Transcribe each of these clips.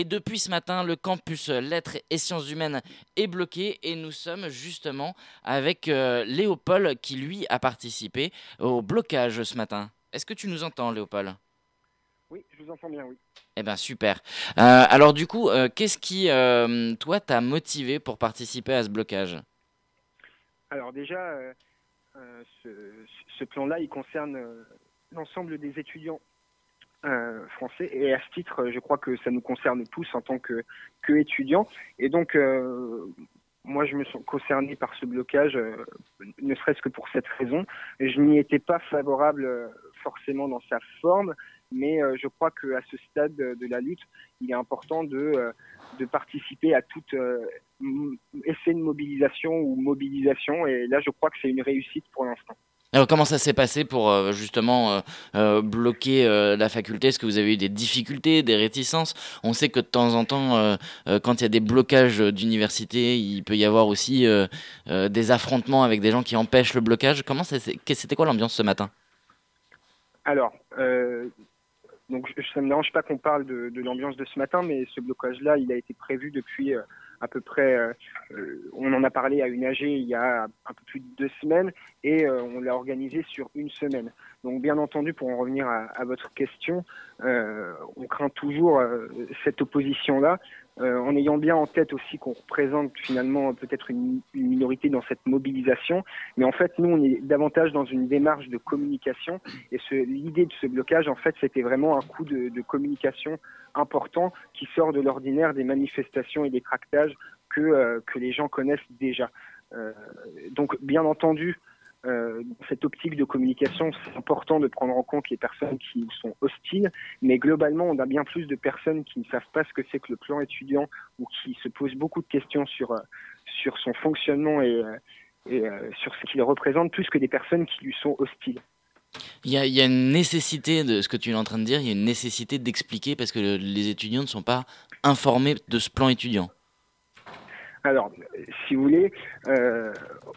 Et depuis ce matin, le campus Lettres et Sciences Humaines est bloqué et nous sommes justement avec Léopold qui lui a participé au blocage ce matin. Est-ce que tu nous entends, Léopold? Oui, je vous entends bien, oui. Eh ben super. Alors du coup, qu'est-ce qui, toi, t'a motivé pour participer à ce blocage? Alors déjà, ce, ce plan-là, il concerne l'ensemble des étudiants français. Et à ce titre, je crois que ça nous concerne tous en tant que étudiants. Et donc, moi, je me sens concerné par ce blocage, ne serait-ce que pour cette raison. Je n'y étais pas favorable forcément dans sa forme, mais je crois qu'à ce stade de la lutte, il est important de participer à tout effet de mobilisation ou mobilisation. Et là, je crois que c'est une réussite pour l'instant. Alors, comment ça s'est passé pour justement bloquer la faculté? Est-ce que vous avez eu des difficultés, des réticences? On sait que de temps en temps, quand il y a des blocages d'université, il peut y avoir aussi des affrontements avec des gens qui empêchent le blocage. C'était quoi l'ambiance ce matin? Alors, donc, ça ne me dérange pas qu'on parle de l'ambiance de ce matin, mais ce blocage-là, il a été prévu depuis à peu près, on en a parlé à une AG il y a un peu plus de 2 semaines, et on l'a organisé sur une semaine. Donc, bien entendu, pour en revenir à votre question, on craint toujours cette opposition-là, en ayant bien en tête aussi qu'on représente finalement peut-être une minorité dans cette mobilisation. Mais en fait, nous, on est davantage dans une démarche de communication. Et l'idée de ce blocage, en fait, c'était vraiment un coup de communication important qui sort de l'ordinaire des manifestations et des tractages que les gens connaissent déjà. Euh, donc, bien entendu, dans cette optique de communication, c'est important de prendre en compte les personnes qui sont hostiles, mais globalement, on a bien plus de personnes qui ne savent pas ce que c'est que le plan étudiant ou qui se posent beaucoup de questions sur son fonctionnement et sur ce qu'il représente, plus que des personnes qui lui sont hostiles. Il y a une nécessité de ce que tu es en train de dire, il y a une nécessité d'expliquer parce que les étudiants ne sont pas informés de ce plan étudiant. Alors, si vous voulez, euh,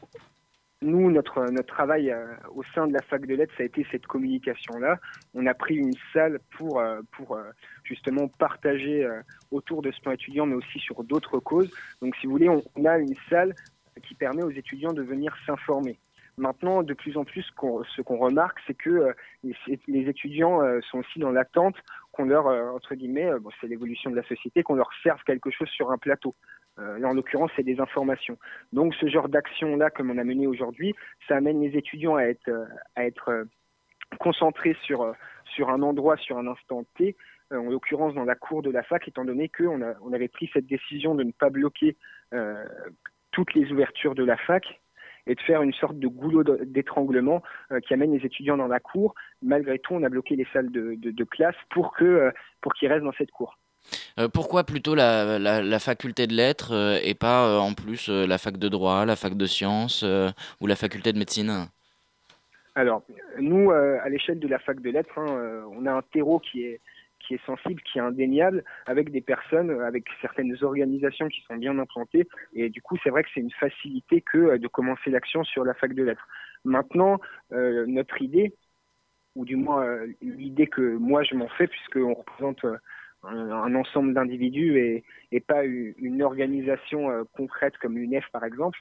nous, notre travail au sein de la fac de lettres, ça a été cette communication-là. On a pris une salle pour justement partager autour de ce plan étudiant, mais aussi sur d'autres causes. Donc, si vous voulez, on a une salle qui permet aux étudiants de venir s'informer. Maintenant, de plus en plus, ce qu'on remarque, c'est que les étudiants sont aussi dans l'attente qu'on leur, entre guillemets, bon, c'est l'évolution de la société, qu'on leur serve quelque chose sur un plateau. Là, en l'occurrence, c'est des informations. Donc, ce genre d'action-là, comme on a mené aujourd'hui, ça amène les étudiants à être concentrés sur un endroit, sur un instant T, en l'occurrence dans la cour de la fac, étant donné qu'on avait pris cette décision de ne pas bloquer euh, toutes les ouvertures de la fac et de faire une sorte de goulot d'étranglement qui amène les étudiants dans la cour. Malgré tout, on a bloqué les salles de classe pour qu'ils restent dans cette cour. Pourquoi plutôt la faculté de lettres et pas en plus la fac de droit, la fac de sciences ou la faculté de médecine? Alors, nous, à l'échelle de la fac de lettres, hein, on a un terreau qui est sensible, qui est indéniable, avec des personnes, avec certaines organisations qui sont bien implantées. Et du coup, c'est vrai que c'est une facilité que de commencer l'action sur la fac de lettres. Maintenant, notre idée, ou du moins l'idée que moi je m'en fais, puisqu'on représente un ensemble d'individus et pas une organisation concrète comme l'UNEF par exemple,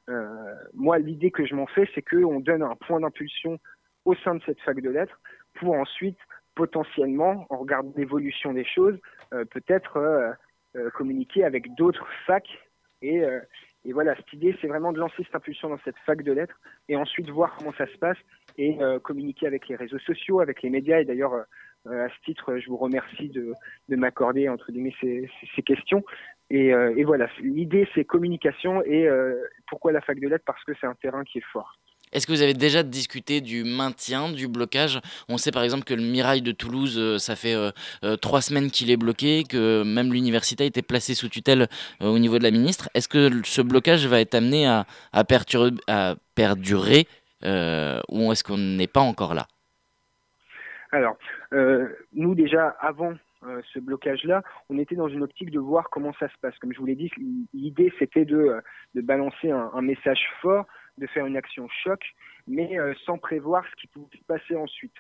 moi, l'idée que je m'en fais, c'est qu'on donne un point d'impulsion au sein de cette fac de lettres pour ensuite, potentiellement, en regardant l'évolution des choses, peut-être communiquer avec d'autres facs. Et, euh, et voilà, cette idée, c'est vraiment de lancer cette impulsion dans cette fac de lettres et ensuite voir comment ça se passe et communiquer avec les réseaux sociaux, avec les médias. Et d'ailleurs, à ce titre, je vous remercie de m'accorder, entre guillemets, ces questions. Et voilà, l'idée, c'est communication et pourquoi la fac de lettres? Parce que c'est un terrain qui est fort. Est-ce que vous avez déjà discuté du maintien du blocage? On sait par exemple que le Mirail de Toulouse, ça fait 3 semaines qu'il est bloqué, que même l'université a été placée sous tutelle au niveau de la ministre. Est-ce que ce blocage va être amené à perdurer ou est-ce qu'on n'est pas encore là? Alors, nous déjà, avant ce blocage-là, on était dans une optique de voir comment ça se passe. Comme je vous l'ai dit, l'idée, c'était de balancer un message fort, de faire une action choc, mais sans prévoir ce qui pouvait se passer ensuite.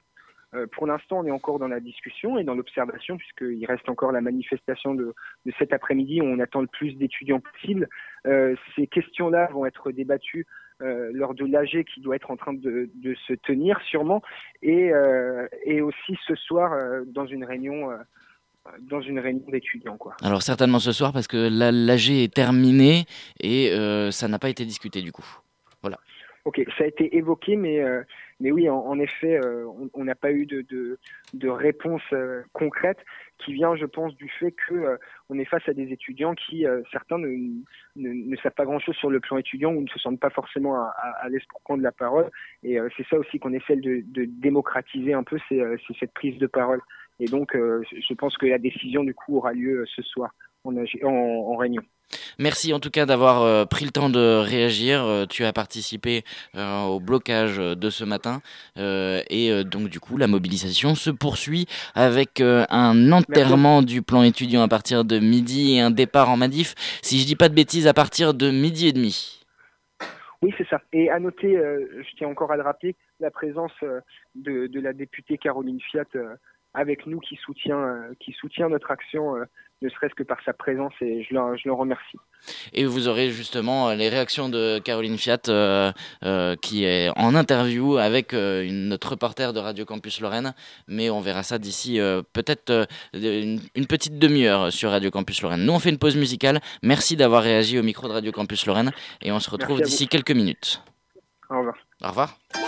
Pour l'instant, on est encore dans la discussion et dans l'observation, puisqu'il reste encore la manifestation de cet après-midi où on attend le plus d'étudiants possible. Ces questions-là vont être débattues lors de l'AG qui doit être en train de se tenir sûrement, et aussi ce soir dans une réunion d'étudiants, quoi. Alors certainement ce soir parce que l'AG est terminée et ça n'a pas été discuté du coup. Voilà. Ok, ça a été évoqué, mais oui, en effet, on n'a pas eu de réponse concrète qui vient, je pense, du fait que on est face à des étudiants qui, certains ne savent pas grand-chose sur le plan étudiant ou ne se sentent pas forcément à l'aise pour prendre la parole. Et c'est ça aussi qu'on essaie de démocratiser un peu, c'est cette prise de parole. Et donc, je pense que la décision, du coup, aura lieu ce soir en réunion. Merci en tout cas d'avoir pris le temps de réagir. Tu as participé au blocage de ce matin et donc du coup la mobilisation se poursuit avec un enterrement du plan étudiant à partir de midi et un départ en manif, si je dis pas de bêtises, à partir de midi et demi. Oui, c'est ça. Et à noter, je tiens encore à le rappeler, la présence de la députée Caroline Fiat avec nous qui soutient notre action, ne serait-ce que par sa présence, et je le remercie. Et vous aurez justement les réactions de Caroline Fiat qui est en interview avec notre reporter de Radio Campus Lorraine, mais on verra ça d'ici peut-être une petite demi-heure sur Radio Campus Lorraine. Nous on fait une pause musicale, merci d'avoir réagi au micro de Radio Campus Lorraine et on se retrouve d'ici quelques minutes. Au revoir. Au revoir.